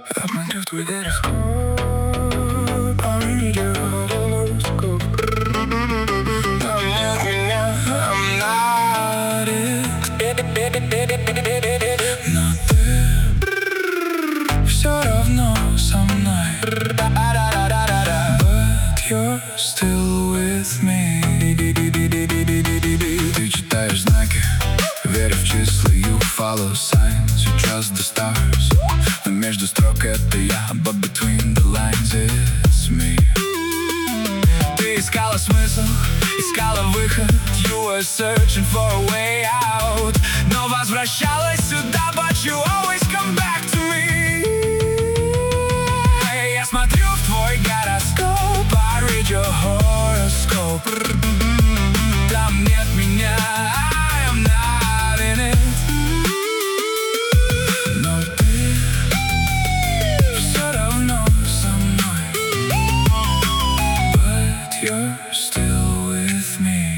Обманет твой гороскоп. I read your horoscope. Обманет меня, I'm not it. Но ты все равно со мной. But you're still with me. Ты читаешь знаки, веря в числа. You follow signs, you trust the stars. Но между строк это я, but between the lines it's me. Ты искала смысл, искала выход. You were searching for a way out. Но возвращалась сюда, but you always come back to me. Я смотрю в твой гороскоп. I read your horoscope. Там нет меня, I am not in it. Но ты все равно со мной. But you're still with me.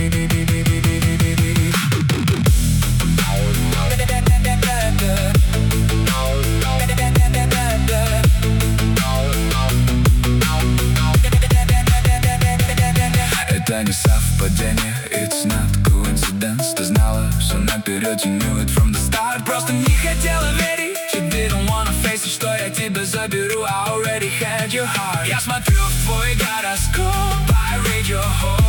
Это не совпадение, it's not coincidence. Ты знала все наперед, you knew it from the start. Просто не хотела верить, you didn't wanna face it, что я тебя заберу. I already had your heart. Я смотрю в твой гороскоп, I read your heart.